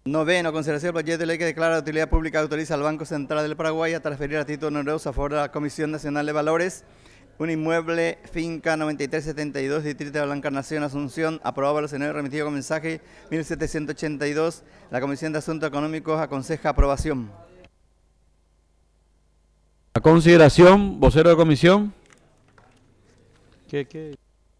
Noveno, consideración del proyecto de ley que declara de utilidad pública autoriza al Banco Central del Paraguay a transferir a título oneroso a favor de la Comisión Nacional de Valores un inmueble finca 9372, Distrito de la Encarnación, Asunción, aprobado por el Senado, remitido con mensaje 1782. La Comisión de Asuntos Económicos aconseja aprobación. A consideración, vocero de comisión. ¿Qué?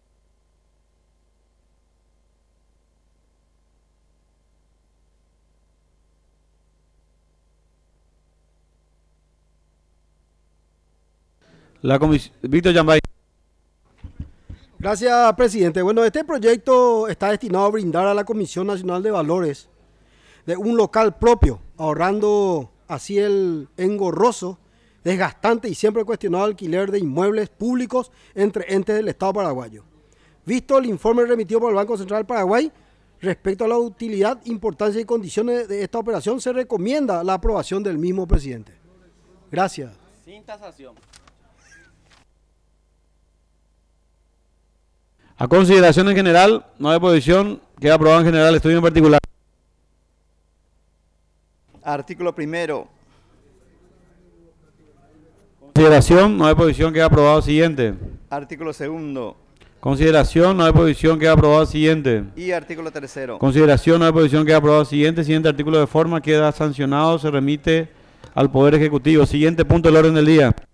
La comisión. Víctor Yambay. Gracias, presidente. Bueno, este proyecto está destinado a brindar a la Comisión Nacional de Valores de un local propio, ahorrando así el engorroso, desgastante y siempre cuestionado alquiler de inmuebles públicos entre entes del Estado paraguayo. Visto el informe remitido por el Banco Central del Paraguay, respecto a la utilidad, importancia y condiciones de esta operación, se recomienda la aprobación del mismo, presidente. Gracias. Sin tasación. A consideración en general, no hay oposición, queda aprobado en general, estudio en particular. Artículo primero. Consideración, no hay oposición, queda aprobado siguiente. Artículo segundo. Consideración, no hay oposición, queda aprobado siguiente. Y artículo tercero. Consideración, no hay oposición, queda aprobado siguiente. Siguiente artículo de forma queda sancionado, se remite al Poder Ejecutivo. Siguiente punto del orden del día.